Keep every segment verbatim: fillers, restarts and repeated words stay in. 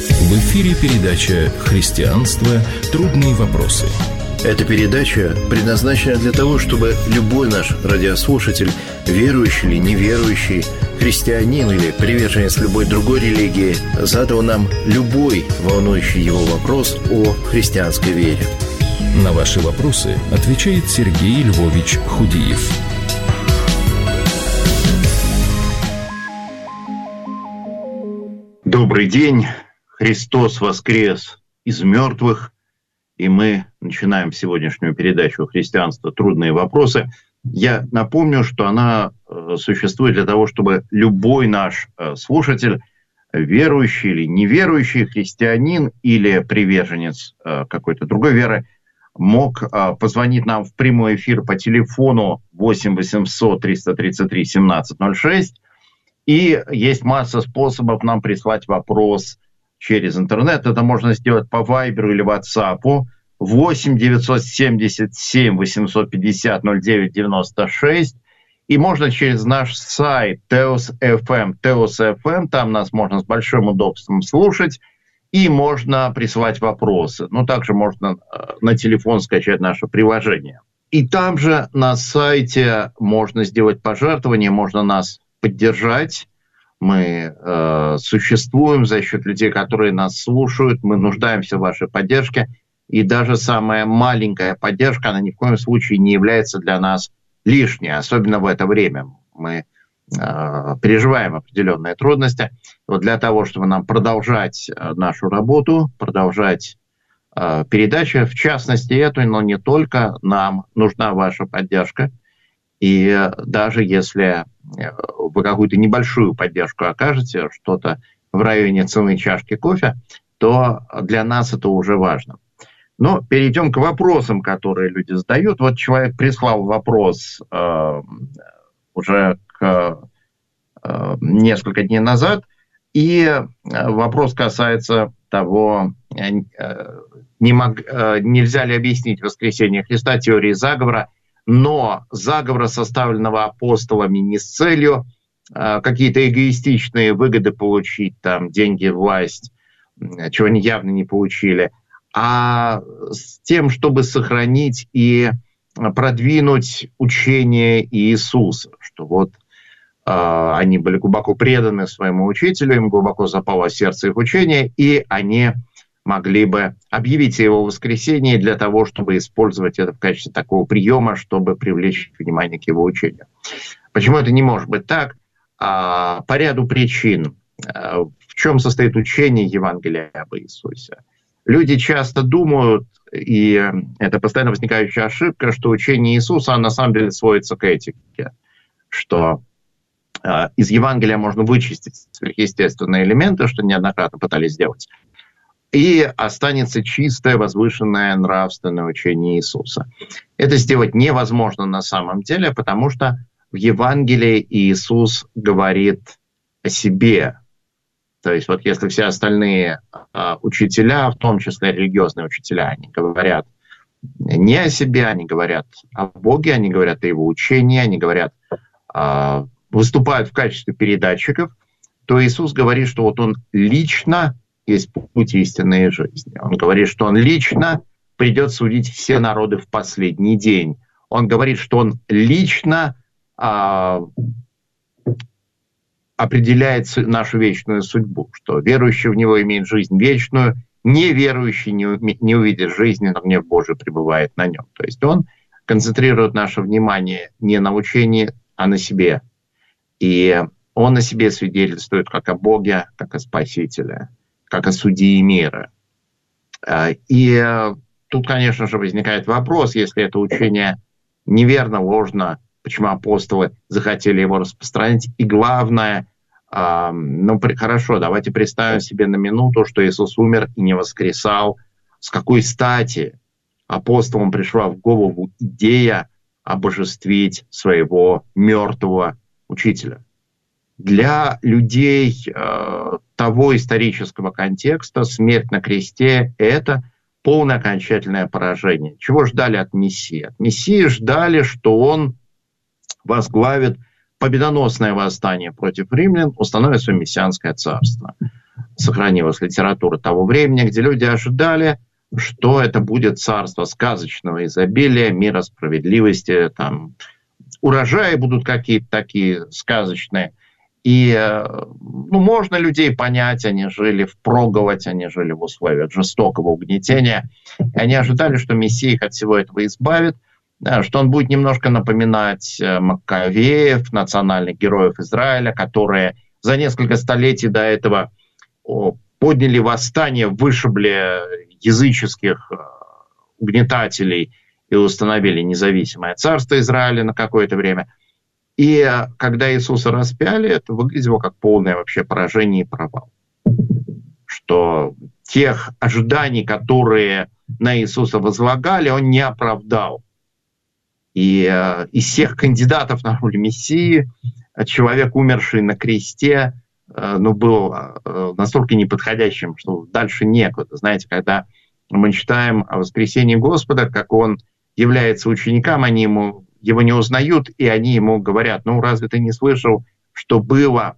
В эфире передача «Христианство. Трудные вопросы». Эта передача предназначена для того, чтобы любой наш радиослушатель, верующий или неверующий, христианин или приверженец любой другой религии, задал нам любой волнующий его вопрос о христианской вере. На ваши вопросы отвечает Сергей Львович Худиев. Добрый день! Христос воскрес из мертвых, и мы начинаем сегодняшнюю передачу «Христианство. Трудные вопросы». Я напомню, что она существует для того, чтобы любой наш слушатель, верующий или неверующий, христианин или приверженец какой-то другой веры, мог позвонить нам в прямой эфир по телефону восемь восемьсот триста тридцать три семнадцать ноль шесть. И есть масса способов нам прислать вопрос через интернет. Это можно сделать по Вайберу или WhatsApp восемь девятьсот семьдесят семь восемьсот пятьдесят ноль девять девяносто шесть. И можно через наш сайт теос точка эф эм, теос точка эф эм, там нас можно с большим удобством слушать, и можно присылать вопросы. Ну, также можно на телефон скачать наше приложение. И там же на сайте можно сделать пожертвование, можно нас поддержать. Мы э, существуем за счет людей, которые нас слушают. Мы нуждаемся в вашей поддержке. И даже самая маленькая поддержка, она ни в коем случае не является для нас лишней, особенно в это время. Мы э, переживаем определенные трудности. Вот для того, чтобы нам продолжать нашу работу, продолжать э, передачи, в частности эту, но не только, нам нужна ваша поддержка. И даже если вы какую-то небольшую поддержку окажете, что-то в районе цены чашки кофе, то для нас это уже важно. Но перейдем к вопросам, которые люди задают. Вот человек прислал вопрос э, уже к, э, несколько дней назад, и вопрос касается того, э, не мог, э, нельзя ли объяснить воскресение Христа теорией заговора, но заговора, составленного апостолами не с целью э, какие-то эгоистичные выгоды получить, там, деньги, власть, чего они явно не получили, а с тем, чтобы сохранить и продвинуть учение Иисуса, что вот э, они были глубоко преданы своему учителю, им глубоко запало в сердце их учение, и они могли бы объявить о его воскресении для того, чтобы использовать это в качестве такого приема, чтобы привлечь внимание к его учению. Почему это не может быть так? А, по ряду причин. А, в чем состоит учение Евангелия об Иисусе? Люди часто думают, и это постоянно возникающая ошибка, что учение Иисуса на самом деле сводится к этике, что а, из Евангелия можно вычистить сверхъестественные элементы, что неоднократно пытались сделать, и останется чистое, возвышенное, нравственное учение Иисуса. Это сделать невозможно на самом деле, потому что в Евангелии Иисус говорит о себе. То есть вот если все остальные э, учителя, в том числе религиозные учителя, они говорят не о себе, они говорят о Боге, они говорят о его учении, они говорят, э, выступают в качестве передатчиков, то Иисус говорит, что вот он лично есть путь истинной жизни. Он говорит, что он лично придет судить все народы в последний день. Он говорит, что он лично а, определяет нашу вечную судьбу, что верующий в него имеет жизнь вечную, неверующий не, не увидит жизни, но гнев Божий пребывает на нем. То есть он концентрирует наше внимание не на учении, а на себе. И он о себе свидетельствует как о Боге, как о Спасителе, как о судьи мира. И тут, конечно же, возникает вопрос, если это учение неверно, ложно, почему апостолы захотели его распространить. И главное, ну хорошо, давайте представим себе на минуту, что Иисус умер и не воскресал. С какой стати апостолам пришла в голову идея обожествить своего мертвого учителя? Для людей э, того исторического контекста смерть на кресте – это полное окончательное поражение. Чего ждали от Мессии? От Мессии ждали, что он возглавит победоносное восстание против римлян, установит свое мессианское царство. сохранилась литература того времени, где люди ожидали, что это будет царство сказочного изобилия, мира, справедливости, там, урожаи будут какие-то такие сказочные. И ну, можно людей понять, они жили впроголодь, они жили в условиях жестокого угнетения. И они ожидали, что Мессия их от всего этого избавит, что он будет немножко напоминать Маккавеев, национальных героев Израиля, которые за несколько столетий до этого подняли восстание, вышибли языческих угнетателей и установили независимое царство Израиля на какое-то время. И когда Иисуса распяли, это выглядело как полное вообще поражение и провал. Что тех ожиданий, которые на Иисуса возлагали, он не оправдал. И э, из всех кандидатов на роль Мессии человек, умерший на кресте, э, ну, был э, настолько неподходящим, что дальше некуда. Знаете, когда мы читаем о воскресении Господа, как он является ученикам, они ему, его не узнают, и они ему говорят: ну, разве ты не слышал, что было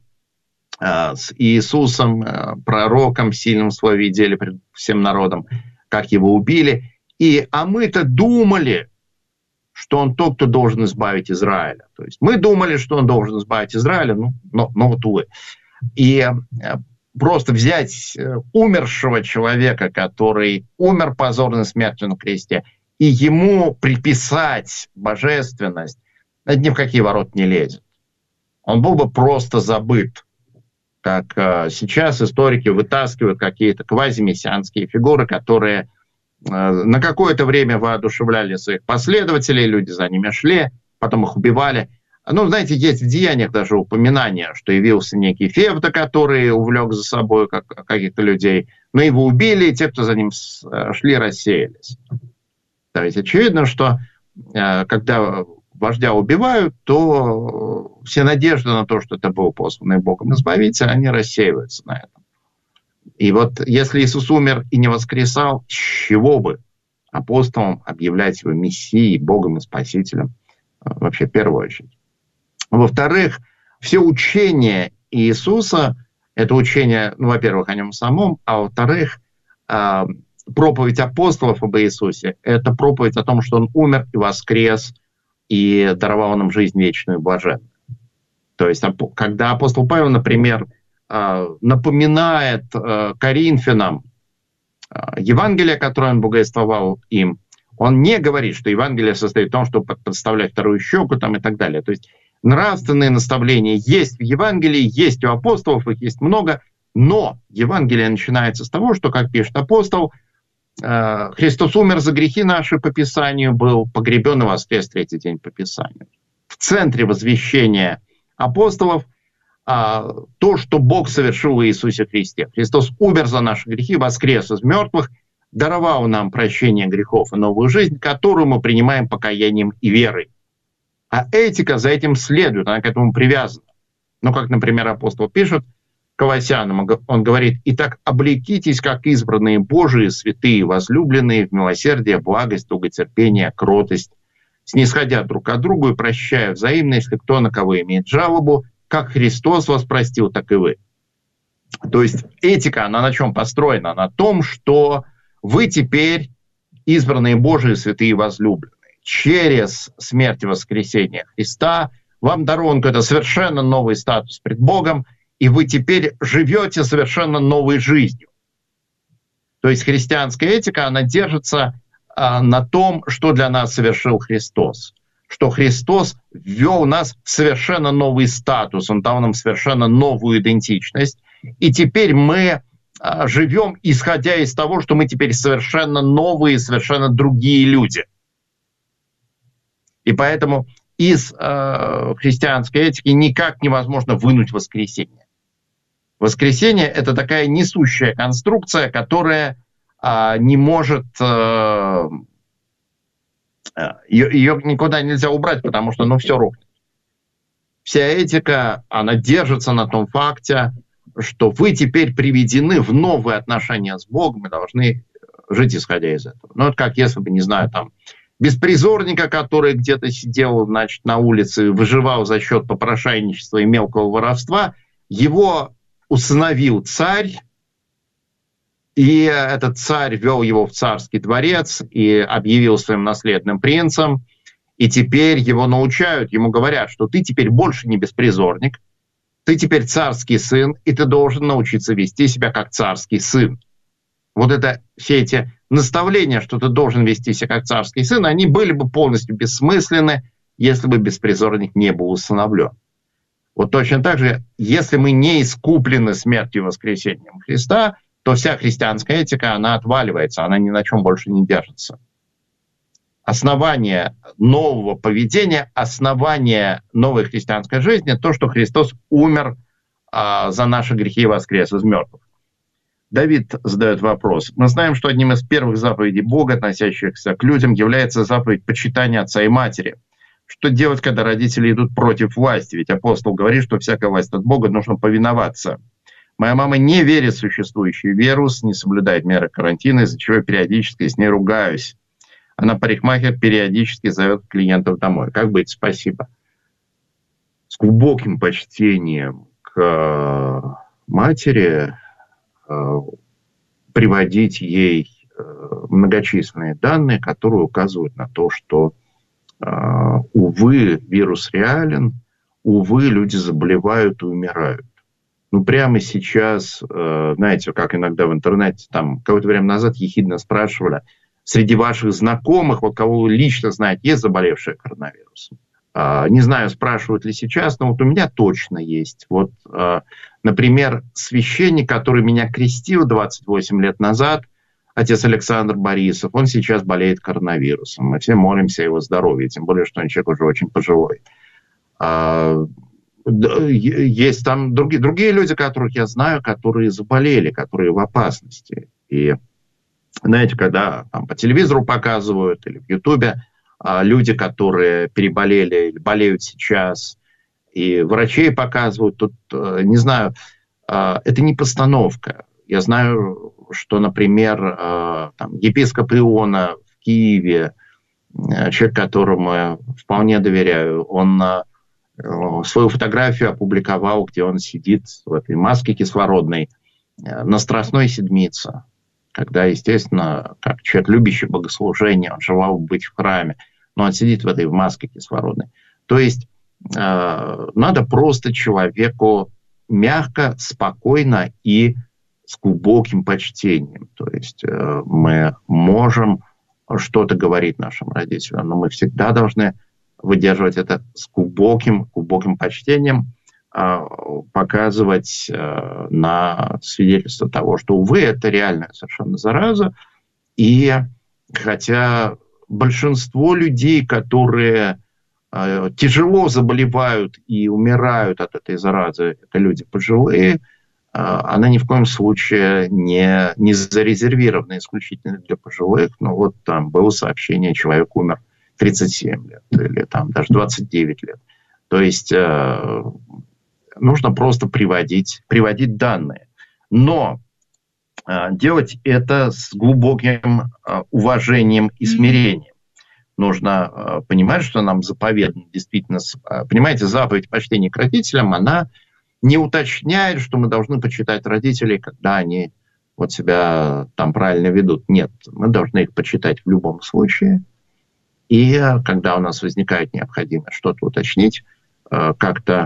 э, с Иисусом, э, пророком, сильным в слове и деле пред всем народом, как его убили? И, а мы-то думали, что он тот, кто должен избавить Израиля. То есть мы думали, что он должен избавить Израиля, ну, но, но вот увы. И э, просто взять э, умершего человека, который умер позорной смертью на кресте, и ему приписать божественность, это ни в какие ворота не лезет. Он был бы просто забыт. Как э, сейчас историки вытаскивают какие-то квазимессианские фигуры, которые на какое-то время воодушевляли своих последователей, люди за ними шли, потом их убивали. Ну, знаете, есть в деяниях даже упоминание, что явился некий Февда, который увлек за собой как, каких-то людей, но его убили, и те, кто за ним шли, рассеялись. То есть очевидно, что когда вождя убивают, то все надежды на то, что это был посланный Богом избавитель, они рассеиваются на этом. И вот если Иисус умер и не воскресал, с чего бы апостолам объявлять его Мессией, Богом и Спасителем, вообще в первую очередь. Во-вторых, все учения Иисуса, это учение, ну, во-первых, о нем самом, а во-вторых, проповедь апостолов об Иисусе, это проповедь о том, что он умер и воскрес, и даровал нам жизнь вечную и блаженную. То есть, когда апостол Павел, например, напоминает Коринфянам Евангелие, которое он богословил им, он не говорит, что Евангелие состоит в том, чтобы подставлять вторую щеку там, и так далее. То есть нравственные наставления есть в Евангелии, есть у апостолов, их есть много, но Евангелие начинается с того, что, как пишет апостол, Христос умер за грехи наши по Писанию, был погребен и воскрес третий день по Писанию. В центре возвещения апостолов А, то, что Бог совершил в Иисусе Христе. Христос умер за наши грехи, воскрес из мертвых, даровал нам прощение грехов и новую жизнь, которую мы принимаем покаянием и верой. А этика за этим следует, она к этому привязана. Ну, как, например, апостол пишет Колоссянам, он говорит: «Итак, облекитесь, как избранные Божии, святые, возлюбленные, в милосердие, благость, долготерпение, кротость, снисходя друг к другу и прощая взаимно, если кто на кого имеет жалобу, как Христос вас простил, так и вы». То есть этика, она на чем построена? На том, что вы теперь избранные Божии, святые, возлюбленные. Через смерть и воскресение Христа вам дарован какой-то совершенно новый статус пред Богом, и вы теперь живете совершенно новой жизнью. То есть христианская этика, она держится а, на том, что для нас совершил Христос. Что Христос ввел нас в совершенно новый статус, Он дал нам совершенно новую идентичность. И теперь мы а, живем, исходя из того, что мы теперь совершенно новые, совершенно другие люди. И поэтому из э, христианской этики никак невозможно вынуть воскресение. Воскресение — это такая несущая конструкция, которая э, не может... Э, Ее, ее никуда нельзя убрать, потому что, ну, все рухнет. Вся этика, она держится на том факте, что вы теперь приведены в новые отношения с Богом и должны жить, исходя из этого. Ну, это как если бы, не знаю, там, беспризорника, который где-то сидел, значит, на улице, выживал за счет попрошайничества и мелкого воровства, его усыновил царь, И этот царь вел его в царский дворец и объявил своим наследным принцем. И теперь его научают, ему говорят, что ты теперь больше не беспризорник, ты теперь царский сын, и ты должен научиться вести себя как царский сын. Вот это, все эти наставления, что ты должен вести себя как царский сын, они были бы полностью бессмысленны, если бы беспризорник не был усыновлен. Вот точно так же, если мы не искуплены смертью и воскресением Христа, то вся христианская этика, она отваливается, она ни на чем больше не держится. Основание нового поведения, основание новой христианской жизни, то, что Христос умер а, за наши грехи и воскрес из мертвых. Давид задает вопрос. Мы знаем, что одним из первых заповедей Бога, относящихся к людям, является заповедь почитания отца и матери. Что делать, когда родители идут против власти? Ведь апостол говорит, что всякая власть от Бога, нужно повиноваться. Моя мама не верит в существующий вирус, не соблюдает меры карантина, из-за чего я периодически с ней ругаюсь. Она парикмахер, периодически зовет клиентов домой. Как быть? Спасибо. С глубоким почтением к матери приводить ей многочисленные данные, которые указывают на то, что, увы, вирус реален, увы, люди заболевают и умирают. Ну, прямо сейчас, знаете, как иногда в интернете, там, какое-то время назад ехидно спрашивали, среди ваших знакомых, вот кого вы лично знаете, есть заболевшие коронавирусом? Не знаю, спрашивают ли сейчас, но вот у меня точно есть. Вот, например, священник, который меня крестил двадцать восемь лет назад, отец Александр Борисов, он сейчас болеет коронавирусом. Мы все молимся о его здоровье, тем более, что он человек уже очень пожилой. Есть там другие, другие люди, которых я знаю, которые заболели, которые в опасности. И знаете, когда там, по телевизору показывают или в Ютубе люди, которые переболели или болеют сейчас, и врачей показывают, тут, не знаю, это не постановка. Я знаю, что, например, там, епископ Иона в Киеве, человек, которому я вполне доверяю, он свою фотографию опубликовал, где он сидит в этой маске кислородной на Страстной Седмице, когда, естественно, как человек, любящий богослужение, он желал быть в храме, но он сидит в этой маске кислородной. То есть э, надо просто человеку мягко, спокойно и с глубоким почтением. То есть э, мы можем что-то говорить нашим родителям, но мы всегда должны выдерживать это с глубоким, глубоким почтением, э, показывать э, на свидетельство того, что, увы, это реальная совершенно зараза. И хотя большинство людей, которые э, тяжело заболевают и умирают от этой заразы, это люди пожилые, э, она ни в коем случае не, не зарезервирована исключительно для пожилых. Но вот там было сообщение, человек умер тридцать семь лет или там даже двадцать девять лет. То есть э, нужно просто приводить, приводить данные. Но делать это с глубоким уважением и смирением. Нужно понимать, что нам заповедано действительно. Понимаете, заповедь почтения к родителям, она не уточняет, что мы должны почитать родителей, когда они вот себя там правильно ведут. Нет, мы должны их почитать в любом случае. И когда у нас возникает необходимость что-то уточнить, как-то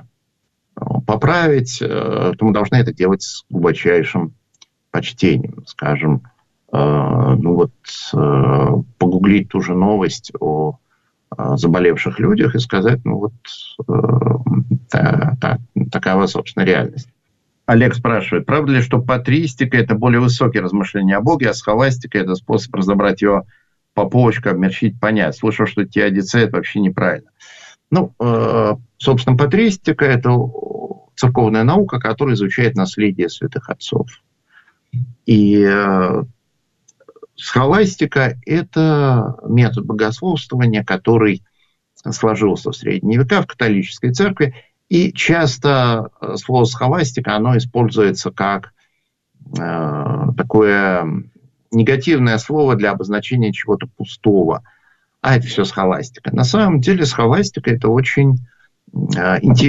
поправить, то мы должны это делать с глубочайшим почтением, скажем, э, ну вот э, погуглить ту же новость о, о заболевших людях и сказать, ну вот э, та, та, такова, собственно, реальность. Олег спрашивает, правда ли, что патристика – это более высокие размышления о Боге, а схоластика – это способ разобрать его по полочкам, обмерщить, понять. Слышал, что теодицея – это вообще неправильно. Ну, э, собственно, патристика – это церковная наука, которая изучает наследие святых отцов. И э, схоластика – это метод богословствования, который сложился в средние века в католической церкви. И часто слово схоластика, оно используется как э, такое негативное слово для обозначения чего-то пустого. А это все схоластика. На самом деле схоластика – это очень э,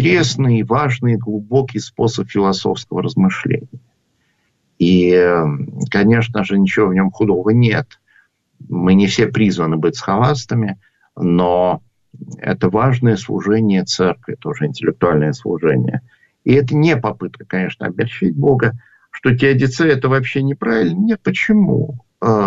интересный, важный, глубокий способ философского размышления. И конечно же, ничего в нем худого нет. Мы не все призваны быть схоластами, но это важное служение церкви, тоже интеллектуальное служение. И это не попытка, конечно, обольщить Бога, что теодицея это вообще неправильно. Нет, почему?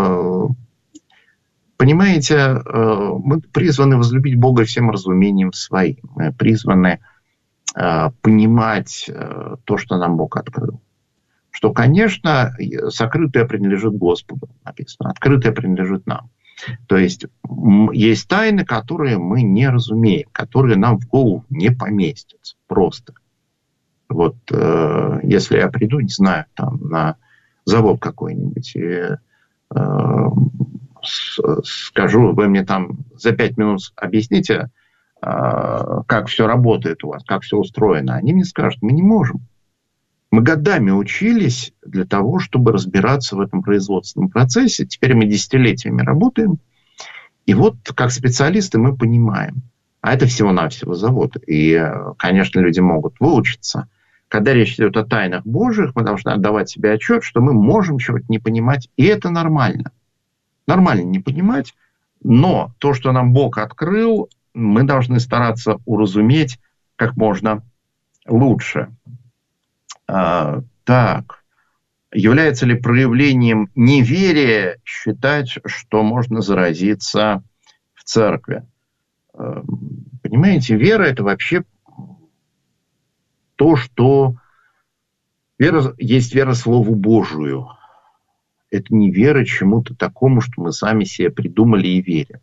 Понимаете, мы призваны возлюбить Бога всем разумением своим. Мы призваны понимать то, что нам Бог открыл. Что, конечно, сокрытое принадлежит Господу, написано, открытое принадлежит нам. То есть есть тайны, которые мы не разумеем, которые нам в голову не поместятся просто. Вот э, если я приду, не знаю, там на завод какой-нибудь и э, с, скажу, вы мне там за пять минут объясните, э, как все работает у вас, как все устроено. Они мне скажут, мы не можем. Мы годами учились для того, чтобы разбираться в этом производственном процессе. Теперь мы десятилетиями работаем. И вот как специалисты мы понимаем. А это всего-навсего завод. И, конечно, люди могут выучиться. Когда речь идет о тайнах Божьих, мы должны отдавать себе отчет, что мы можем чего-то не понимать. И это нормально. Нормально не понимать. Но то, что нам Бог открыл, мы должны стараться уразуметь как можно лучше. А, так, является ли проявлением неверия считать, что можно заразиться в церкви? А, понимаете, вера – это вообще то, что вера, есть вера Слову Божию. Это не вера чему-то такому, что мы сами себе придумали и верим.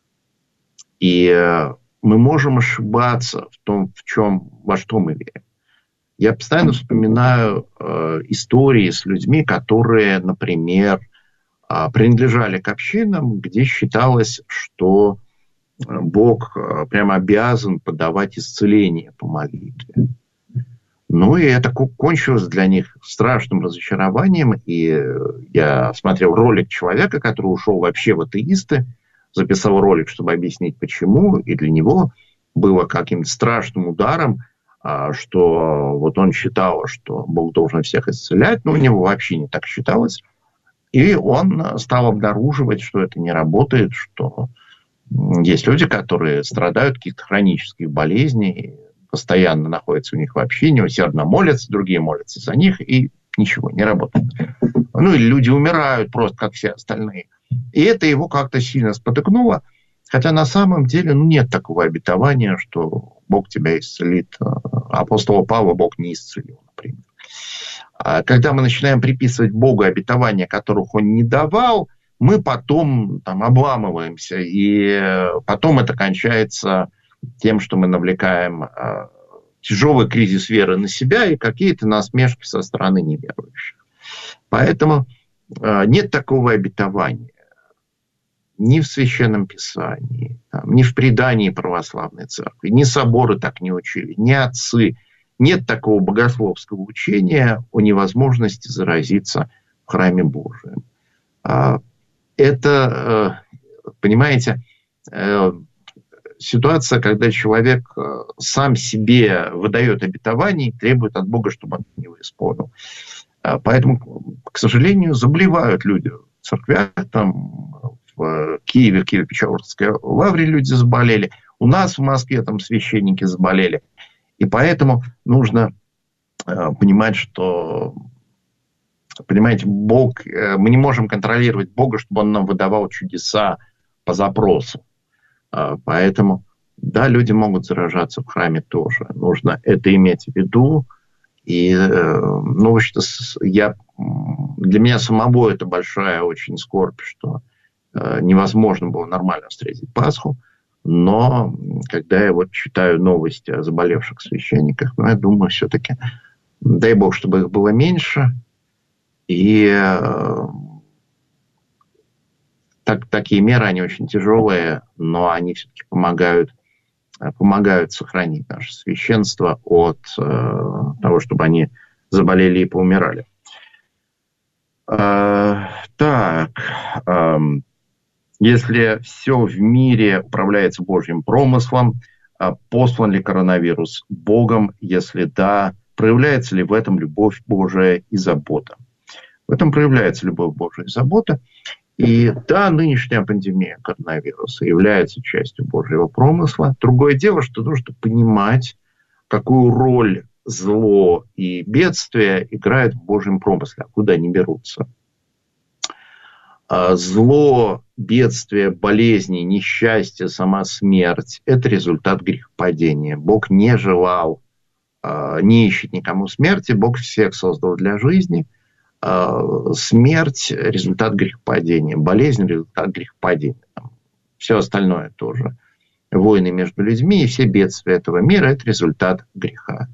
И мы можем ошибаться в том, в чем, во что мы верим. Я постоянно вспоминаю э, истории с людьми, которые, например, э, принадлежали к общинам, где считалось, что Бог э, прямо обязан подавать исцеление по молитве. Ну и это кончилось для них страшным разочарованием. И я смотрел ролик человека, который ушел вообще в атеисты, записал ролик, чтобы объяснить, почему. И для него было каким-то страшным ударом, что вот он считал, что Бог должен всех исцелять, но у него вообще не так считалось. И он стал обнаруживать, что это не работает, что есть люди, которые страдают от каких-то хронических болезней, постоянно находятся у них в общине, усердно молятся, другие молятся за них, и ничего, не работает. Ну, или люди умирают просто, как все остальные. И это его как-то сильно спотыкнуло. Хотя на самом деле ну, нет такого обетования, что Бог тебя исцелит. Апостола Павла Бог не исцелил, например. А когда мы начинаем приписывать Богу обетования, которых Он не давал, мы потом там, обламываемся. И потом это кончается тем, что мы навлекаем э, тяжелый кризис веры на себя и какие-то насмешки со стороны неверующих. Поэтому э, нет такого обетования. Ни в Священном Писании, там, ни в предании православной церкви, ни соборы так не учили, ни отцы. Нет такого богословского учения о невозможности заразиться в храме Божьем. Это, понимаете, ситуация, когда человек сам себе выдает обетование и требует от Бога, чтобы он его исполнил. Поэтому, к сожалению, заболевают люди в церквях, там, в Киеве, Киево-Печорской лавре люди заболели. У нас в Москве там священники заболели. И поэтому нужно э, понимать, что, понимаете, Бог, э, мы не можем контролировать Бога, чтобы Он нам выдавал чудеса по запросу. Э, поэтому, да, люди могут заражаться в храме тоже. Нужно это иметь в виду. И, э, ну, что я, для меня самого это большая очень скорбь, что невозможно было нормально встретить Пасху, но когда я вот читаю новости о заболевших священниках, ну, я думаю, все-таки, дай Бог, чтобы их было меньше, и э, так, такие меры, они очень тяжелые, но они все-таки помогают, помогают сохранить наше священство от э, того, чтобы они заболели и поумирали. Э, так... Э, Если все в мире управляется Божьим промыслом, послан ли коронавирус Богом? Если да, проявляется ли в этом любовь Божия и забота? В этом проявляется любовь Божия и забота. И да, нынешняя пандемия коронавируса является частью Божьего промысла. Другое дело, что нужно понимать, какую роль зло и бедствие играют в Божьем промысле, откуда они берутся. Зло, бедствие, болезни, несчастье, сама смерть – это результат грехопадения. Бог не желал, не ищет никому смерти, Бог всех создал для жизни. Смерть – результат грехопадения, болезнь – результат грехопадения. Все остальное тоже. Войны между людьми и все бедствия этого мира – это результат греха.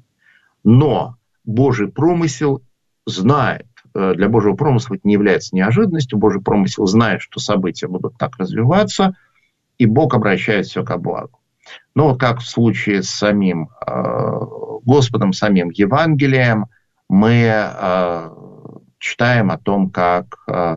Но Божий промысел знает, для Божьего промысла это не является неожиданностью. Божий промысел знает, что события будут так развиваться, и Бог обращает все ко благу. Но вот как в случае с самим э, Господом, самим Евангелием, мы э, читаем о том, как э,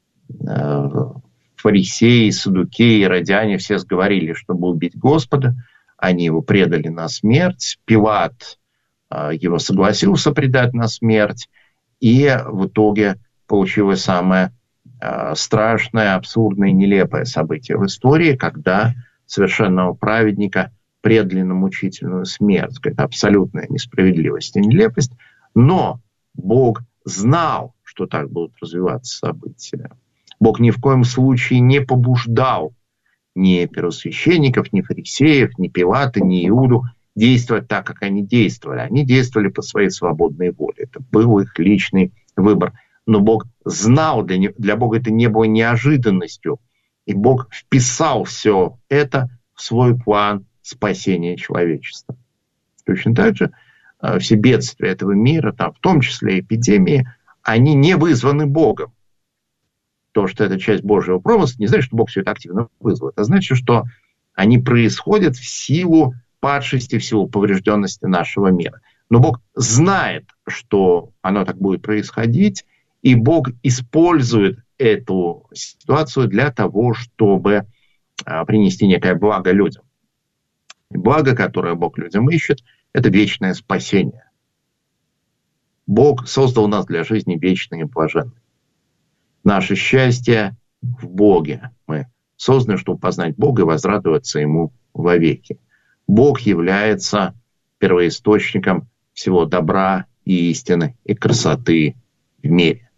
э, фарисеи, саддукеи, иродиане все сговорили, чтобы убить Господа. Они его предали на смерть. Пилат э, его согласился предать на смерть. И в итоге получилось самое э, страшное, абсурдное и нелепое событие в истории, когда совершенного праведника предали на мучительную смерть. Это абсолютная несправедливость и нелепость. Но Бог знал, что так будут развиваться события. Бог ни в коем случае не побуждал ни первосвященников, ни фарисеев, ни Пилата, ни Иуду действовать так, как они действовали. Они действовали по своей свободной воле. Это был их личный выбор. Но Бог знал, для, не, для Бога это не было неожиданностью. И Бог вписал все это в свой план спасения человечества. Точно так же э, все бедствия этого мира, там, в том числе эпидемии, они не вызваны Богом. То, что это часть Божьего промысла, не значит, что Бог все это активно вызвал. Это значит, что они происходят в силу падшести, в силу поврежденности нашего мира. Но Бог знает, что оно так будет происходить, и Бог использует эту ситуацию для того, чтобы а, принести некое благо людям. И благо, которое Бог людям ищет, это вечное спасение. Бог создал нас для жизни вечной и блаженной. Наше счастье в Боге. Мы созданы, чтобы познать Бога и возрадоваться Ему вовеки. Бог является первоисточником всего добра и истины и красоты в мире.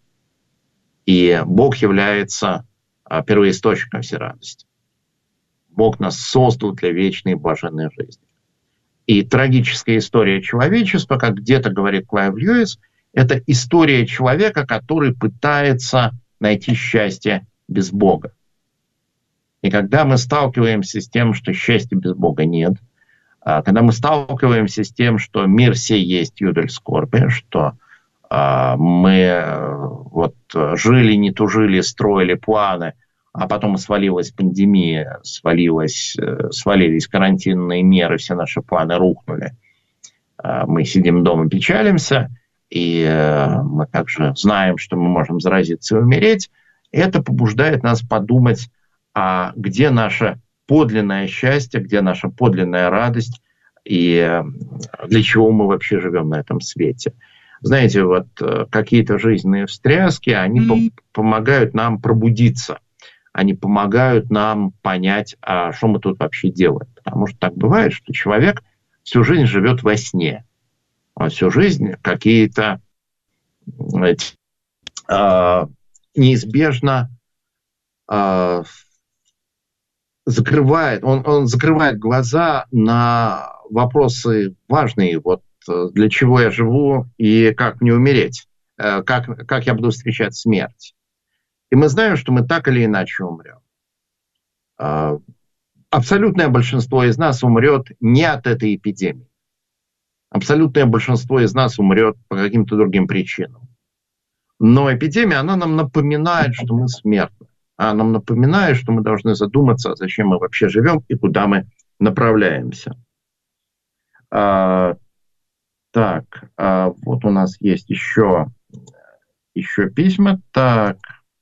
И Бог является первоисточником всей радости. Бог нас создал для вечной и блаженной жизни. И трагическая история человечества, как где-то говорит Клайв Льюис, это история человека, который пытается найти счастье без Бога. И когда мы сталкиваемся с тем, что счастья без Бога нет, когда мы сталкиваемся с тем, что мир сей есть юдоль скорби, что э, мы вот, жили, не тужили, строили планы, а потом свалилась пандемия, свалилась, свалились карантинные меры, все наши планы рухнули. Э, мы сидим дома, печалимся, и э, мы также знаем, что мы можем заразиться и умереть. Это побуждает нас подумать, а где наше подлинное счастье, где наша подлинная радость и для чего мы вообще живем на этом свете. Знаете, вот какие-то жизненные встряски, они mm-hmm. помогают нам пробудиться, они помогают нам понять, а что мы тут вообще делаем. Потому что так бывает, что человек всю жизнь живет во сне. Он всю жизнь какие-то знаете, э, неизбежно э, закрывает, он, он закрывает глаза на вопросы важные, вот для чего я живу и как мне умереть, как, как я буду встречать смерть. И мы знаем, что мы так или иначе умрем. Абсолютное большинство из нас умрет не от этой эпидемии. Абсолютное большинство из нас умрет по каким-то другим причинам. Но эпидемия, она нам напоминает, что мы смертны. А нам напоминает, что мы должны задуматься, зачем мы вообще живем и куда мы направляемся. А, так, а, вот у нас есть еще, еще письма. Так.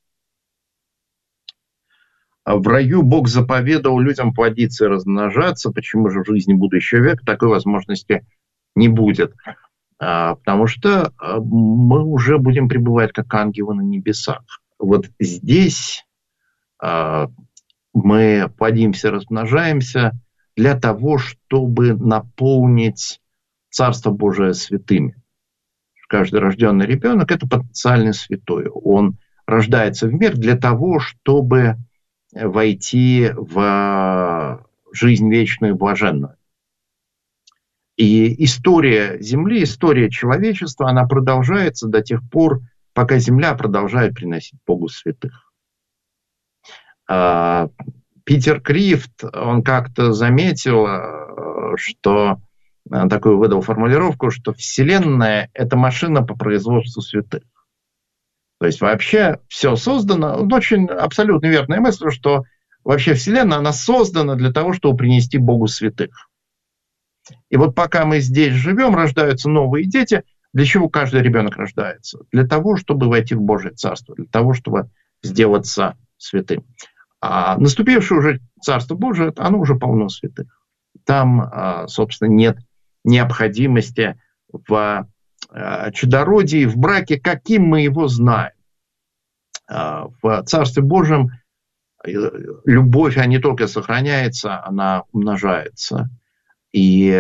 В раю Бог заповедовал людям плодиться и размножаться. Почему же в жизни будущего века такой возможности не будет? потому что мы уже будем пребывать как ангелы на небесах. Вот здесь мы плодимся, размножаемся для того, чтобы наполнить Царство Божие святыми. Каждый рожденный ребенок – это потенциальный святой. Он рождается в мир для того, чтобы войти в жизнь вечную и блаженную. И история Земли, история человечества, она продолжается до тех пор, пока Земля продолжает приносить Богу святых. Питер Крифт, он как-то заметил, что такую выдал формулировку, что Вселенная – это машина по производству святых. То есть вообще все создано, очень абсолютно верная мысль, что вообще Вселенная, она создана для того, чтобы принести Богу святых. И вот пока мы здесь живем, рождаются новые дети. Для чего каждый ребенок рождается? Для того, чтобы войти в Божие Царство, для того, чтобы сделаться святым. А наступившее уже Царство Божие, оно уже полно святых. Там, собственно, нет необходимости в чадородии, в браке, каким мы его знаем. В Царстве Божьем любовь, она не только сохраняется, она умножается. И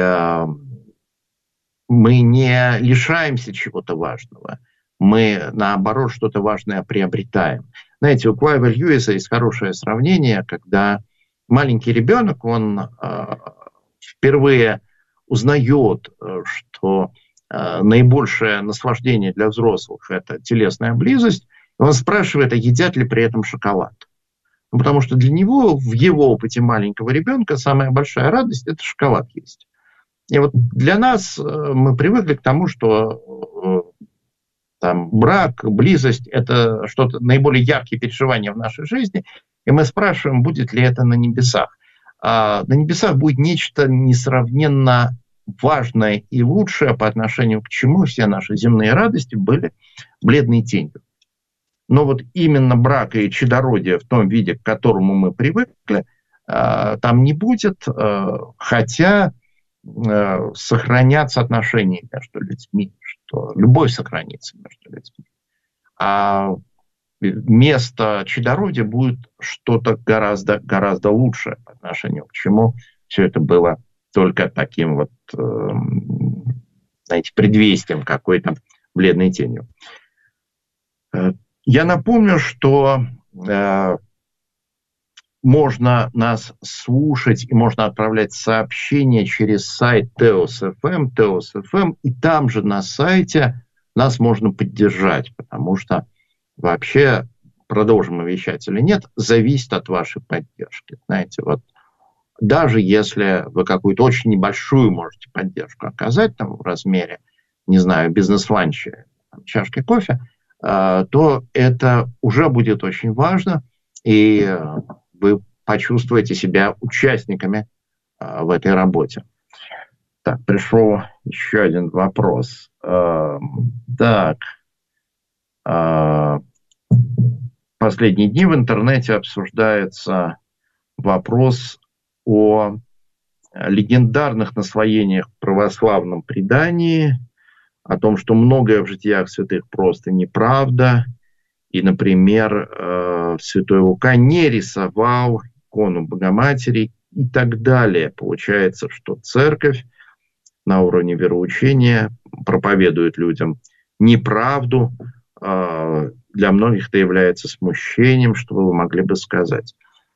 мы не лишаемся чего-то важного. Мы, наоборот, что-то важное приобретаем. Знаете, у Клайва Льюиса есть хорошее сравнение, когда маленький ребенок, он впервые узнает, что наибольшее наслаждение для взрослых – это телесная близость, и он спрашивает, а едят ли при этом шоколад. Ну, потому что для него, в его опыте маленького ребенка, самая большая радость – это шоколад есть. И вот для нас мы привыкли к тому, что там, брак, близость – это что-то наиболее яркие переживания в нашей жизни, и мы спрашиваем, будет ли это на небесах. А на небесах будет нечто несравненно важное и лучшее, по отношению к чему все наши земные радости были бледной тенью. Но вот именно брака и чадородия в том виде, к которому мы привыкли, там не будет, хотя сохранятся отношения между людьми, что любовь сохранится между людьми. А вместо чадородия будет что-то гораздо, гораздо лучшее, по отношению к чему все это было только таким вот, знаете, предвестием какой-то бледной тенью. Я напомню, что э, можно нас слушать и можно отправлять сообщения через сайт Теос эф эм, Теос эф эм, и там же на сайте нас можно поддержать, потому что вообще, продолжим мы вещать или нет, зависит от вашей поддержки. Знаете, вот даже если вы какую-то очень небольшую можете поддержку оказать, там, в размере, не знаю, бизнес-ланча, чашки кофе, то это уже будет очень важно, и вы почувствуете себя участниками в этой работе. Так, пришел еще один вопрос. Так. Последние дни в интернете обсуждается вопрос о легендарных наслоениях в православном предании, о том, что многое в житиях святых просто неправда. И, например, святой Лука не рисовал икону Богоматери и так далее. Получается, что церковь на уровне вероучения проповедует людям неправду. Для многих это является смущением, что вы могли бы сказать.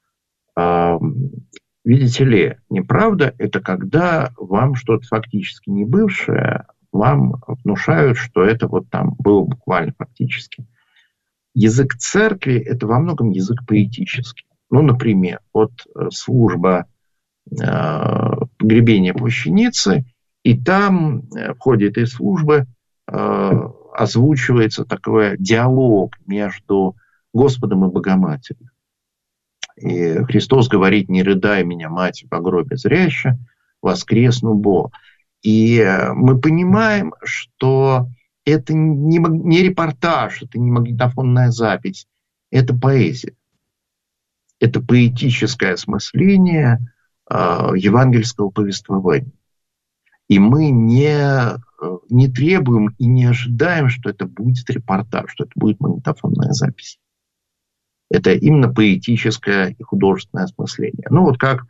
Видите ли, неправда – это когда вам что-то фактически не бывшее, вам внушают, что это вот там было буквально фактически. Язык церкви – это во многом язык поэтический. Ну, например, вот служба э, погребения плащаницы, и там в ходе этой службы э, озвучивается такой диалог между Господом и Богоматерью. И Христос говорит: «Не рыдай меня, мать, по гробе зряща, воскресну бо». И мы понимаем, что это не, не репортаж, это не магнитофонная запись, это поэзия. Это поэтическое осмысление э, евангельского повествования. И мы не не требуем и не ожидаем, что это будет репортаж, что это будет магнитофонная запись. Это именно поэтическое и художественное осмысление. Ну, вот как,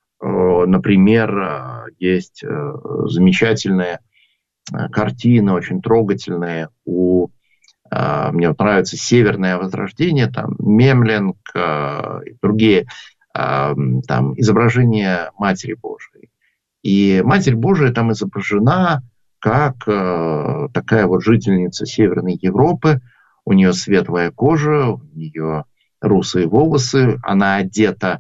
например, есть замечательная картина, очень трогательная у, мне вот нравится «Северное возрождение», там Мемлинг и другие, там изображение Матери Божией. И Матерь Божия там изображена как такая вот жительница Северной Европы. У нее светлая кожа, у нее русые волосы, она одета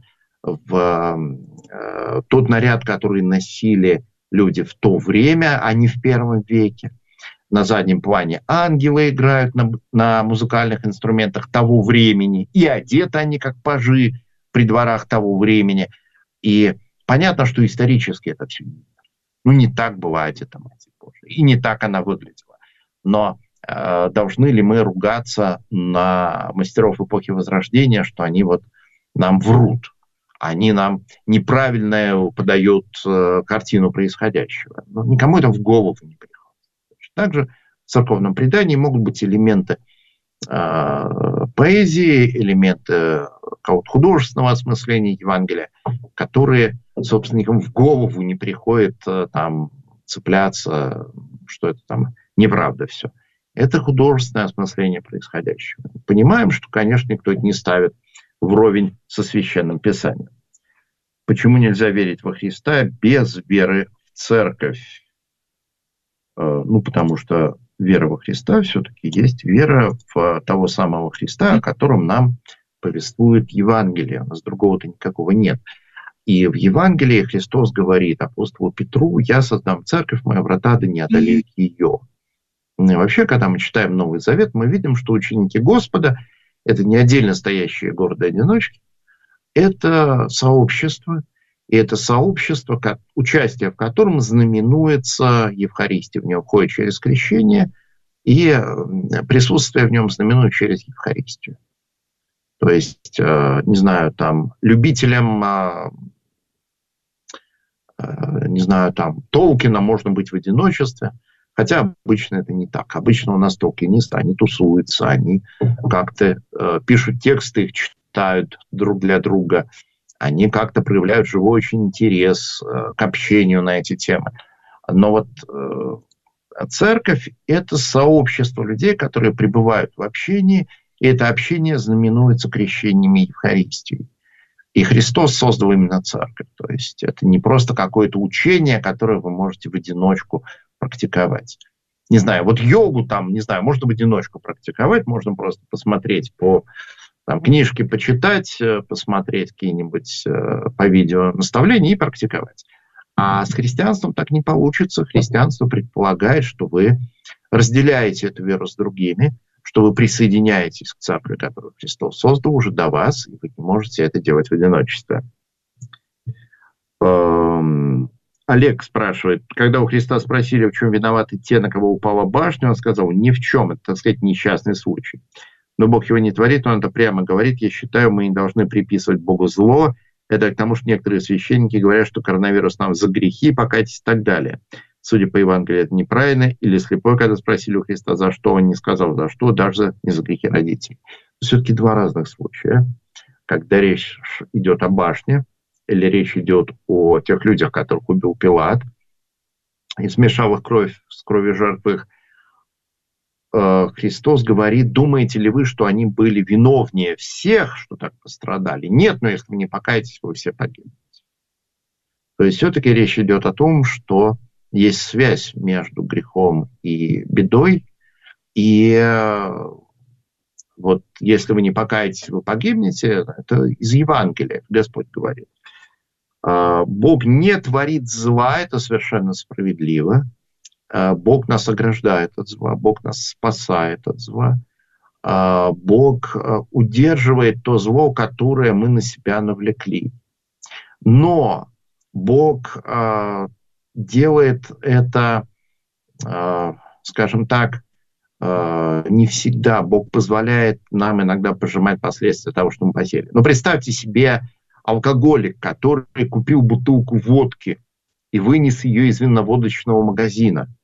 в э, тот наряд, который носили люди в то время, а не в первом веке. На заднем плане ангелы играют на, на музыкальных инструментах того времени, и одеты они как пажи при дворах того времени. И понятно, что исторически это все не так. Ну, не так была одета Матерь Божия, и не так она выглядела. Но должны ли мы ругаться на мастеров эпохи Возрождения, что они вот нам врут, они нам неправильно подают картину происходящего? Но никому это в голову не приходит. Также в церковном предании могут быть элементы э, поэзии, элементы какого-то художественного осмысления Евангелия, которые собственникам в голову не приходит э, там цепляться, что это там неправда все. Это художественное осмысление происходящего. Понимаем, что, конечно, никто это не ставит вровень со Священным Писанием. Почему нельзя верить во Христа без веры в Церковь? Ну, потому что вера во Христа все-таки есть вера в того самого Христа, о котором нам повествует Евангелие. У нас другого-то никакого нет. И в Евангелии Христос говорит апостолу Петру: «Я создам церковь, мои врата да не одолеют ее». И вообще, когда мы читаем Новый Завет, мы видим, что ученики Господа – это не отдельно стоящие гордые одиночки, это сообщество, и это сообщество, участие в котором знаменуется Евхаристией. В него входит через крещение, и присутствие в нем знаменует через Евхаристию. То есть, не знаю, там, любителям, не знаю, там, Толкина можно быть в одиночестве. Хотя обычно это не так. Обычно у нас толкинисты, они тусуются, они как-то э, пишут тексты, их читают друг для друга. Они как-то проявляют живой очень интерес э, к общению на эти темы. Но вот э, церковь – это сообщество людей, которые пребывают в общении, и это общение знаменуется крещением и Евхаристией. И Христос создал именно церковь. То есть это не просто какое-то учение, которое вы можете в одиночку практиковать. Не знаю, вот йогу там, не знаю, можно в одиночку практиковать, можно просто посмотреть по там, книжке, почитать, посмотреть какие-нибудь э, по видео наставления и практиковать. А с христианством так не получится. Христианство предполагает, что вы разделяете эту веру с другими, что вы присоединяетесь к церкви, которую Христос создал уже до вас, и вы не можете это делать в одиночестве. Эм... Олег спрашивает, когда у Христа спросили, в чем виноваты те, на кого упала башня, он сказал: ни в чем, это, так сказать, несчастный случай. Но Бог его не творит, он это прямо говорит: я считаю, мы не должны приписывать Богу зло. Это к тому, что некоторые священники говорят, что коронавирус нам за грехи, покайтесь и так далее. Судя по Евангелию, это неправильно. Или слепой, когда спросили у Христа, за что, он не сказал, за что, даже не за грехи родителей. Все-таки два разных случая. Когда речь идет о башне, или речь идет о тех людях, которых убил Пилат, и смешал их кровь с кровью жертв их, Христос говорит: думаете ли вы, что они были виновнее всех, что так пострадали? Нет, но если вы не покаетесь, вы все погибнете. То есть все-таки речь идет о том, что есть связь между грехом и бедой, и вот если вы не покаетесь, вы погибнете, это из Евангелия, Господь говорит. Бог не творит зла, это совершенно справедливо. Бог нас ограждает от зла, Бог нас спасает от зла. Бог удерживает то зло, которое мы на себя навлекли. Но Бог делает это, скажем так, не всегда. Бог позволяет нам иногда пожимать последствия того, что мы посеяли. Но представьте себе алкоголик, который купил бутылку водки и вынес ее из винно-водочного магазина.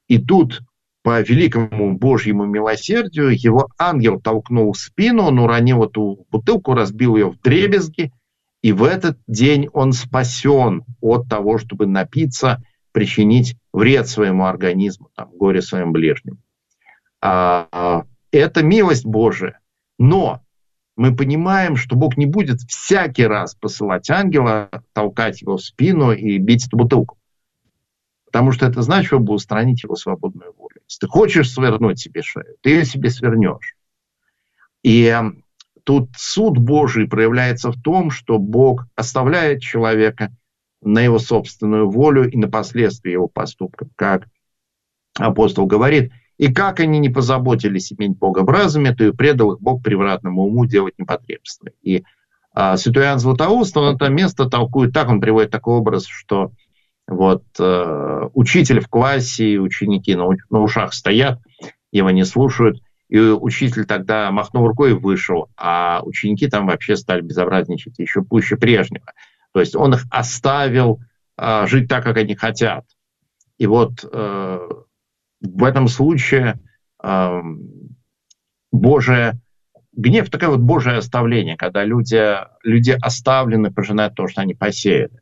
И тут, по великому Божьему милосердию, его ангел толкнул в спину, он уронил эту бутылку, разбил ее вдребезги, и в этот день он спасен от того, чтобы напиться, причинить вред своему организму, там, горе своим ближним. А, это милость Божия. Но мы понимаем, что Бог не будет всякий раз посылать ангела, толкать его в спину и бить эту бутылку. Потому что это значит, чтобы устранить его свободную волю. Если ты хочешь свернуть себе шею, ты ее себе свернешь. И тут суд Божий проявляется в том, что Бог оставляет человека на его собственную волю и на последствия его поступков. Как апостол говорит, и как они не позаботились иметь Бога в разуме, то и предал их Бог превратному уму делать непотребство. И а, святой Иоанн Златоуст, он это место толкует так, он приводит такой образ, что вот э, учитель в классе, ученики на, на ушах стоят, его не слушают, и учитель тогда махнул рукой и вышел, а ученики там вообще стали безобразничать еще пуще прежнего. То есть он их оставил э, жить так, как они хотят. И вот э, в этом случае э, Божие гнев, такое вот Божие оставление, когда люди, люди оставлены пожинают то, что они посеяли.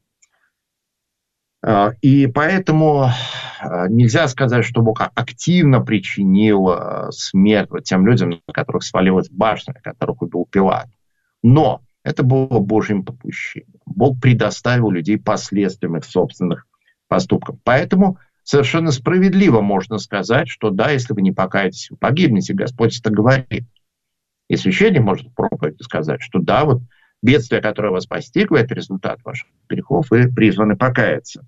И поэтому нельзя сказать, что Бог активно причинил смерть вот тем людям, на которых свалилась башня, которых убил Пилат. Но это было Божьим попущением. Бог предоставил людей последствиям их собственных поступков. Поэтому совершенно справедливо можно сказать, что да, если вы не покаетесь, вы погибнете. Господь это говорит. И священник может в проповеди сказать, что да, вот бедствие, которое вас постигло, это результат ваших грехов, и призваны покаяться.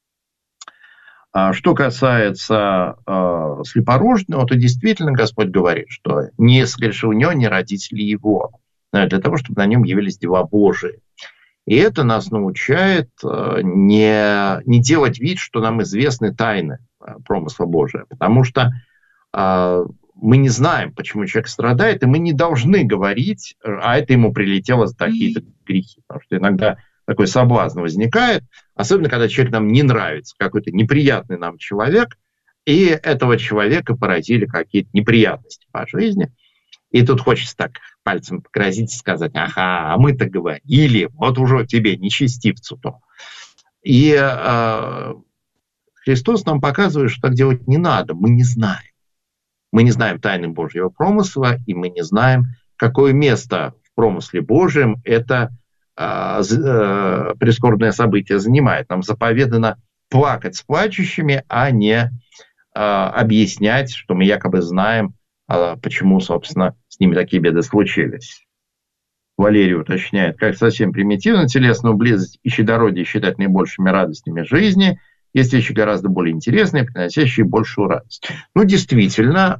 А что касается э, слепорожденного, то действительно Господь говорит, что не согрешил у него, ни родители его, для того, чтобы на нем явились дела Божии. И это нас научает э, не, не делать вид, что нам известны тайны э, промысла Божия, потому что э, мы не знаем, почему человек страдает, и мы не должны говорить, а это ему прилетело за такие-то грехи. Потому что иногда такой соблазн возникает, особенно когда человек нам не нравится, какой-то неприятный нам человек, и этого человека поразили какие-то неприятности по жизни. И тут хочется так пальцем погрозить и сказать, ага, а мы-то говорили, вот уже тебе нечестивцу-то. И э, Христос нам показывает, что так делать не надо, мы не знаем. Мы не знаем тайны Божьего промысла, и мы не знаем, какое место в промысле Божьем это э, э, прискорбное событие занимает. Нам заповедано плакать с плачущими, а не э, объяснять, что мы якобы знаем, э, почему, собственно, с ними такие беды случились. Валерий уточняет, как совсем примитивно телесную близость и чадородие считать наибольшими радостями жизни, есть вещи гораздо более интересные, приносящие большую радость. Ну, действительно,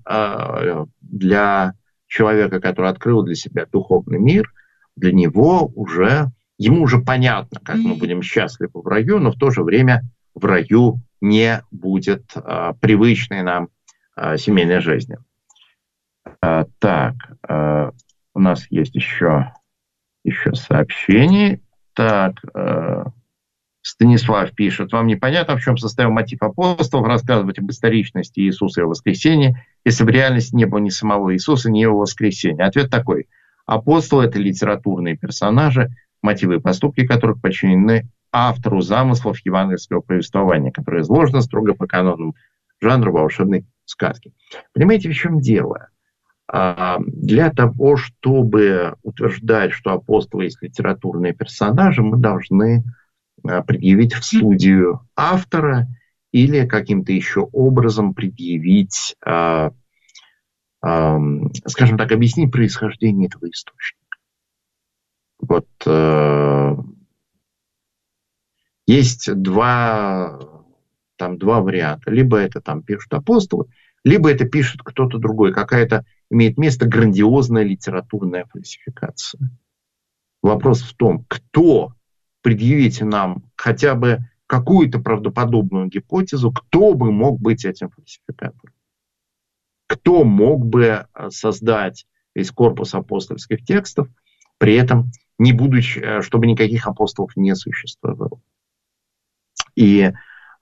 для человека, который открыл для себя духовный мир, для него уже, ему уже понятно, как мы будем счастливы в раю, но в то же время в раю не будет привычной нам семейной жизни. Так, у нас есть еще, еще сообщение. Так, Станислав пишет, вам непонятно, в чем состоял мотив апостолов рассказывать об историчности Иисуса и его воскресении, если в реальности не было ни самого Иисуса, ни его воскресения. Ответ такой. Апостолы – это литературные персонажи, мотивы и поступки которых подчинены автору замыслов евангельского повествования, которое изложено строго по канонам жанра волшебной сказки. Понимаете, в чем дело? Для того, чтобы утверждать, что апостолы есть литературные персонажи, мы должны предъявить в студию автора или каким-то еще образом предъявить, э, э, скажем так, объяснить происхождение этого источника. Вот э, есть два, там, два варианта. Либо это там пишут апостолы, либо это пишет кто-то другой. Какая-то имеет место грандиозная литературная фальсификация. Вопрос в том, кто... Предъявите нам хотя бы какую-то правдоподобную гипотезу, кто бы мог быть этим фальсификатором. Кто мог бы создать весь корпус апостольских текстов, при этом не будучи, чтобы никаких апостолов не существовало. И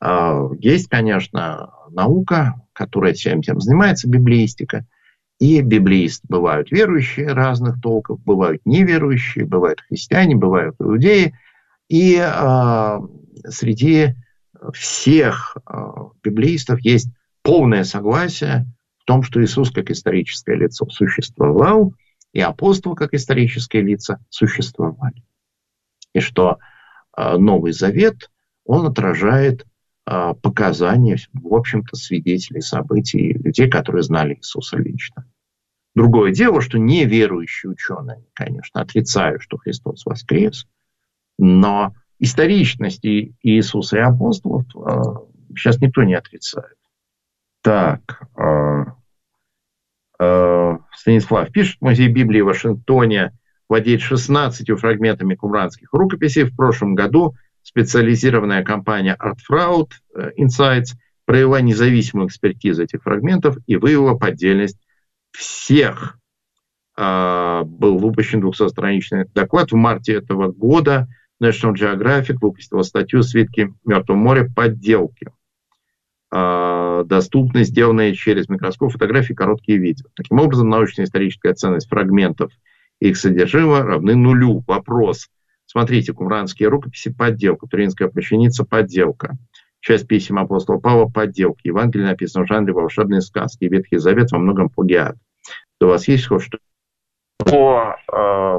Есть, конечно, наука, которая всем тем занимается, библеистика. И библеисты бывают верующие разных толков, бывают неверующие, бывают христиане, бывают иудеи. И э, среди всех э, библеистов есть полное согласие в том, что Иисус как историческое лицо существовал, и апостолы как исторические лица существовали. И что э, Новый Завет, он отражает э, показания, в общем-то, свидетелей событий, людей, которые знали Иисуса лично. Другое дело, что неверующие ученые, конечно, отрицают, что Христос воскрес, но историчность Иисуса и апостолов э, сейчас никто не отрицает. Так, э, э, Станислав пишет, Музей Библии в Вашингтоне владеет шестнадцатью фрагментами кумранских рукописей. В прошлом году специализированная компания ArtFraud Insights провела независимую экспертизу этих фрагментов и выявила поддельность всех. Э, был выпущен двухсотстраничный доклад в марте этого года. National Geographic выпустила статью «Свитки Мертвого моря. Подделки». Э, доступны сделанные через микроскоп фотографии, короткие видео. Таким образом, научно-историческая ценность фрагментов и их содержимого равны нулю. Вопрос. Смотрите, кумранские рукописи – подделка. Туринская плащаница – подделка. Часть писем апостола Павла – подделки. Евангелие написано в жанре волшебной сказки. Ветхий Завет во многом плагиат. У вас есть хоть что по э,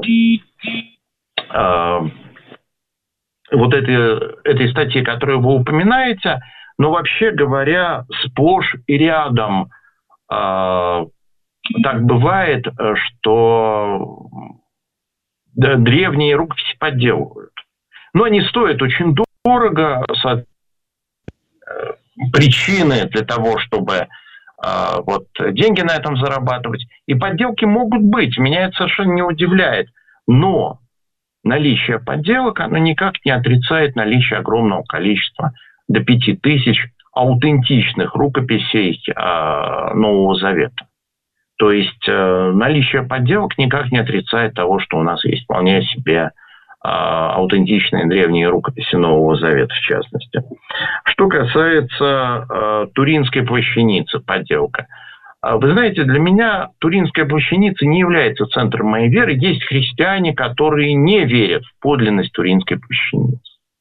э, вот этой, этой статье, которую вы упоминаете, но вообще говоря, сплошь и рядом э, так бывает, что древние рукописи подделывают. Но они стоят очень дорого. Причины для того, чтобы э, вот, деньги на этом зарабатывать. И подделки могут быть. Меня это совершенно не удивляет. Но наличие подделок, оно никак не отрицает наличие огромного количества, до пяти тысяч аутентичных рукописей э, Нового Завета. То есть э, наличие подделок никак не отрицает того, что у нас есть вполне себе э, аутентичные древние рукописи Нового Завета, в частности. Что касается э, Туринской плащаницы, подделка. Вы знаете, для меня Туринская плащаница не является центром моей веры. Есть христиане, которые не верят в подлинность Туринской плащаницы.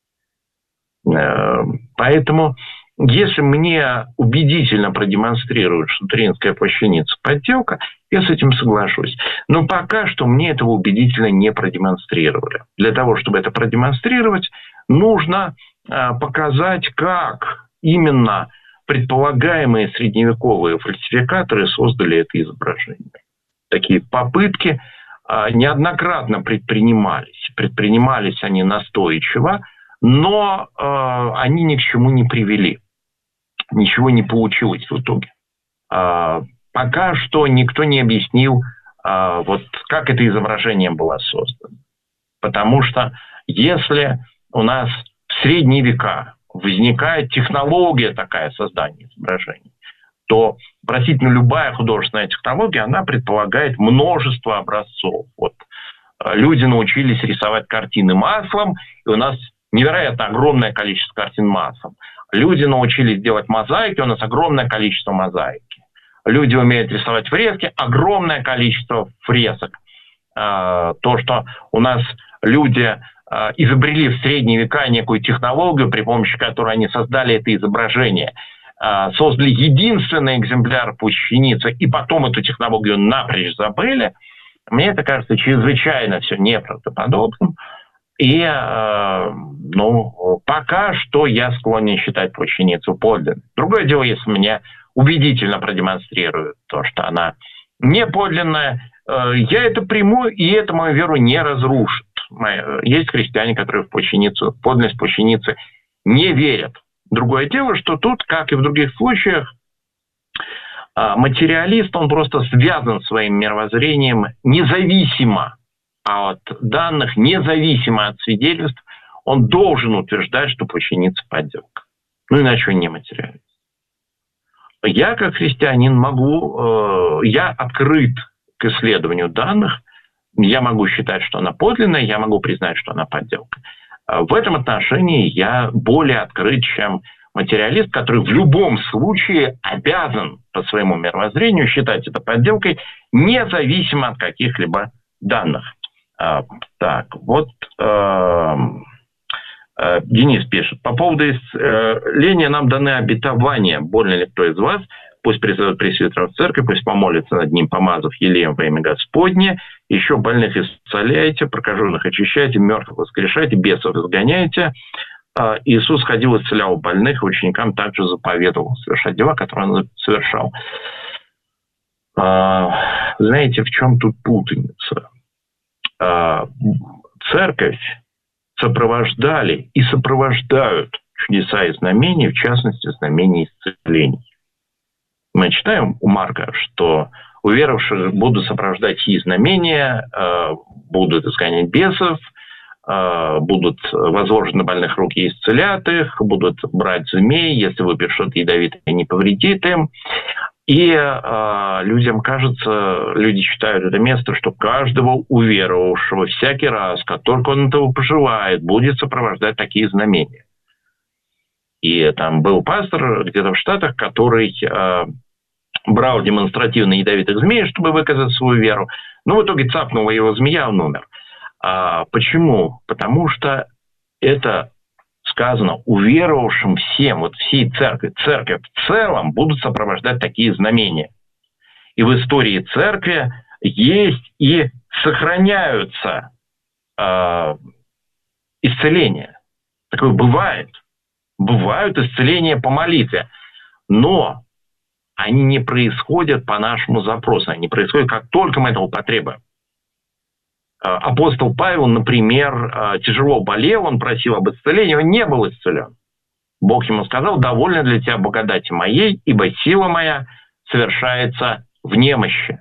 Э, поэтому... Если мне убедительно продемонстрируют, что Туринская плащаница подделка, я с этим соглашусь. Но пока что мне этого убедительно не продемонстрировали. Для того, чтобы это продемонстрировать, нужно э, показать, как именно предполагаемые средневековые фальсификаторы создали это изображение. Такие попытки э, неоднократно предпринимались. Предпринимались они настойчиво, но э, они ни к чему не привели. Ничего не получилось в итоге. А, пока что никто не объяснил, а, вот, как это изображение было создано. Потому что если у нас в средние века возникает технология такая создания изображений, то, простите, любая художественная технология, она предполагает множество образцов. Вот, люди научились рисовать картины маслом, и у нас невероятно огромное количество картин маслом. Люди научились делать мозаики, у нас огромное количество мозаики. Люди умеют рисовать фрески, огромное количество фресок. То, что у нас люди изобрели в средние века некую технологию, при помощи которой они создали это изображение, создали единственный экземпляр плащаницы, и потом эту технологию напрочь забыли, мне это кажется чрезвычайно все неправдоподобным. И, э, ну, пока что я склонен считать плащаницу подлинной. Другое дело, если мне убедительно продемонстрируют то, что она не подлинная, э, я это приму, и это мою веру не разрушит. Есть христиане, которые в плащаницу, в подлинность плащаницы не верят. Другое дело, что тут, как и в других случаях, э, материалист, он просто связан своим мировоззрением независимо от данных, независимо от свидетельств, он должен утверждать, что плащаница подделка. Ну, иначе он не материалист. Я, как христианин, могу... Э, я открыт к исследованию данных. Я могу считать, что она подлинная, я могу признать, что она подделка. В этом отношении я более открыт, чем материалист, который в любом случае обязан по своему мировоззрению считать это подделкой, независимо от каких-либо данных. А, так, вот э, э, Денис пишет. По поводу исцеления нам даны обетования. Больно ли кто из вас? Пусть призовет пресвитера в церковь, пусть помолится над ним, помазав елеем во имя Господне. Еще больных исцеляйте, прокаженных очищайте, мертвых воскрешайте, бесов изгоняйте. Иисус ходил, исцелял больных, и ученикам также заповедовал совершать дела, которые он совершал. Знаете, в чем тут путаница? Церковь сопровождали и сопровождают чудеса и знамения, в частности, знамения исцелений. Мы читаем у Марка, что уверовавших будут сопровождать и знамения, будут изгонять бесов, будут возложены на больных руки и исцелят их, будут брать змей, если выпьют что-то ядовитое, не повредит им. И э, людям кажется, люди читают это место, что каждого уверовавшего всякий раз, как только он этого пожелает, будет сопровождать такие знамения. И там был пастор где-то в Штатах, который э, брал демонстративно ядовитых змей, чтобы выказать свою веру, но в итоге цапнула его змея, он умер. А, почему? Потому что это сказано уверовавшим всем, вот всей церкви, церковь в целом будут сопровождать такие знамения. И в истории церкви есть и сохраняются э, исцеления. Такое бывает. Бывают исцеления по молитве. Но они не происходят по нашему запросу. Они происходят, как только мы этого потребуем. Апостол Павел, например, тяжело болел, он просил об исцелении, он не был исцелен. Бог ему сказал: «Довольно для тебя благодати моей, ибо сила моя совершается в немощи».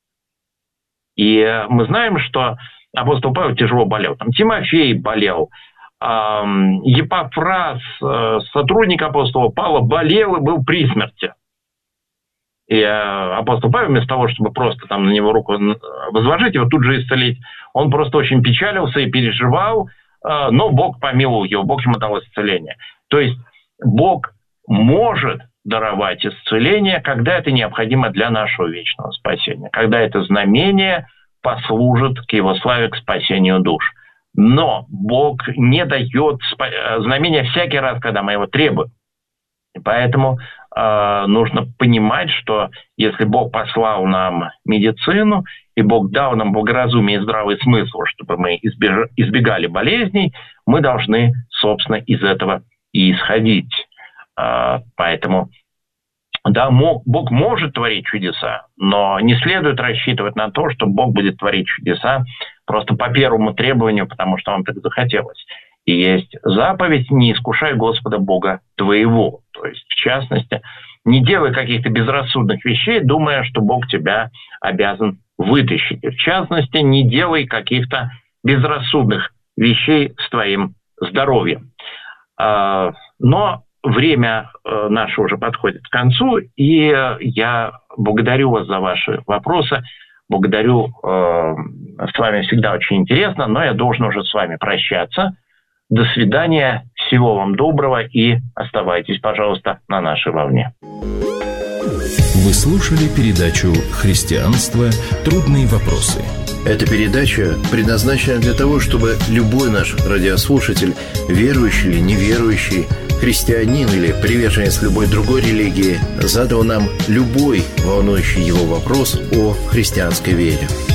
И мы знаем, что апостол Павел тяжело болел. Там Тимофей болел, Епафрас, сотрудник апостола Павла, болел и был при смерти. И апостол Павел, вместо того, чтобы просто там на него руку возложить, его тут же исцелить, он просто очень печалился и переживал, но Бог помиловал его, Бог ему дал исцеление. То есть Бог может даровать исцеление, когда это необходимо для нашего вечного спасения, когда это знамение послужит к его славе, к спасению душ. Но Бог не дает знамения всякий раз, когда мы его требуем. И поэтому э, нужно понимать, что если Бог послал нам медицину, и Бог дал нам благоразумие и здравый смысл, чтобы мы избеж... избегали болезней, мы должны, собственно, из этого и исходить. Э, поэтому, да, Бог может творить чудеса, но не следует рассчитывать на то, что Бог будет творить чудеса просто по первому требованию, потому что вам так захотелось. И есть заповедь: не искушай Господа Бога твоего. То есть, в частности, не делай каких-то безрассудных вещей, думая, что Бог тебя обязан вытащить. И в частности, не делай каких-то безрассудных вещей с твоим здоровьем. Но время наше уже подходит к концу, и я благодарю вас за ваши вопросы. Благодарю, с вами всегда очень интересно, но я должен уже с вами прощаться. До свидания, всего вам доброго и оставайтесь, пожалуйста, на нашей волне. Вы слушали передачу «Христианство. Трудные вопросы». Эта передача предназначена для того, чтобы любой наш радиослушатель, верующий или неверующий, христианин или приверженец любой другой религии, задал нам любой волнующий его вопрос о христианской вере.